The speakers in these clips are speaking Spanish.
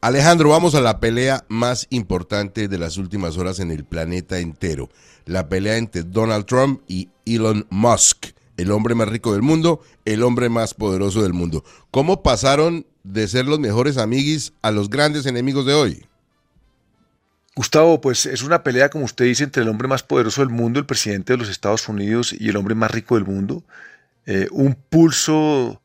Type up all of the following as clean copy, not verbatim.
Alejandro, vamos a la pelea más importante de las últimas horas en el planeta entero. La pelea entre Donald Trump y Elon Musk, el hombre más rico del mundo, el hombre más poderoso del mundo. ¿Cómo pasaron de ser los mejores amiguis a los grandes enemigos de hoy? Gustavo, pues es una pelea, como usted dice, entre el hombre más poderoso del mundo, el presidente de los Estados Unidos, y el hombre más rico del mundo. Un pulso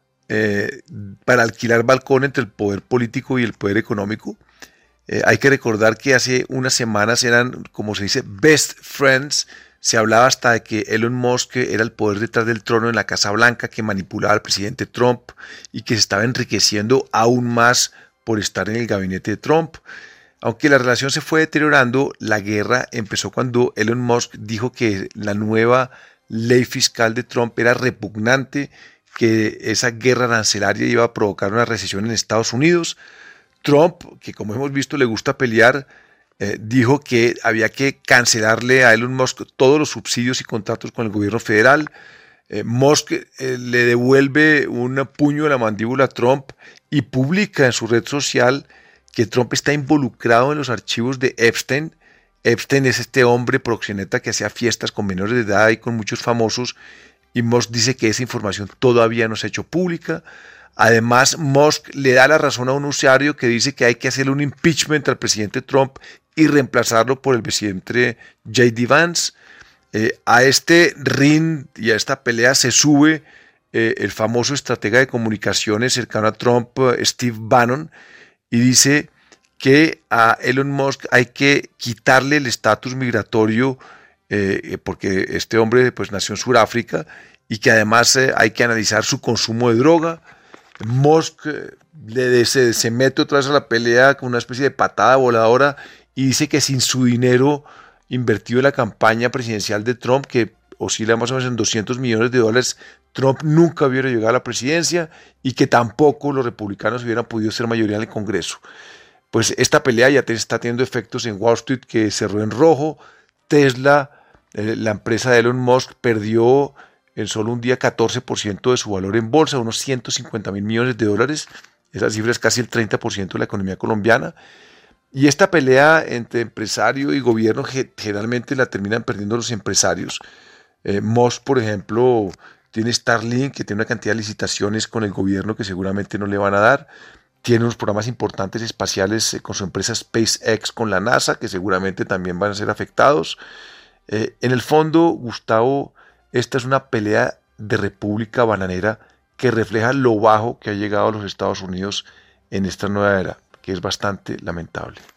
eh, para alquilar balcón entre el poder político y el poder económico. Hay que recordar que hace unas semanas eran, como se dice, best friends. Se hablaba hasta de que Elon Musk era el poder detrás del trono en la Casa Blanca, que manipulaba al presidente Trump y que se estaba enriqueciendo aún más por estar en el gabinete de Trump. Aunque la relación se fue deteriorando, la guerra empezó cuando Elon Musk dijo que la nueva ley fiscal de Trump era repugnante, que esa guerra arancelaria iba a provocar una recesión en Estados Unidos. Trump, que como hemos visto le gusta pelear, dijo que había que cancelarle a Elon Musk todos los subsidios y contratos con el gobierno federal. Musk le devuelve un puño de la mandíbula a Trump y publica en su red social que Trump está involucrado en los archivos de Epstein. Epstein es este hombre proxeneta que hacía fiestas con menores de edad y con muchos famosos, y Musk dice que esa información todavía no se ha hecho pública. Además, Musk le da la razón a un usuario que dice que hay que hacerle un impeachment al presidente Trump y reemplazarlo por el presidente J.D. Vance. A este ring y a esta pelea se sube el famoso estratega de comunicaciones cercano a Trump, Steve Bannon, y dice que a Elon Musk hay que quitarle el estatus migratorio porque este hombre pues nació en Sudáfrica, y que además hay que analizar su consumo de droga. Musk se mete otra vez a la pelea con una especie de patada voladora y dice que sin su dinero invertido en la campaña presidencial de Trump, que oscila más o menos en $200 millones, Trump nunca hubiera llegado a la presidencia y que tampoco los republicanos hubieran podido ser mayoría en el Congreso. Pues esta pelea ya está teniendo efectos en Wall Street, que cerró en rojo. Tesla, la empresa de Elon Musk, perdió en solo un día 14% de su valor en bolsa, unos $150.000 millones. Esa cifra es casi el 30% de la economía colombiana. Y esta pelea entre empresario y gobierno generalmente la terminan perdiendo los empresarios. Musk, por ejemplo, tiene Starlink, que tiene una cantidad de licitaciones con el gobierno que seguramente no le van a dar. Tiene unos programas importantes espaciales con su empresa SpaceX con la NASA, que seguramente también van a ser afectados. En el fondo, Gustavo, esta es una pelea de república bananera que refleja lo bajo que ha llegado a los Estados Unidos en esta nueva era, que es bastante lamentable.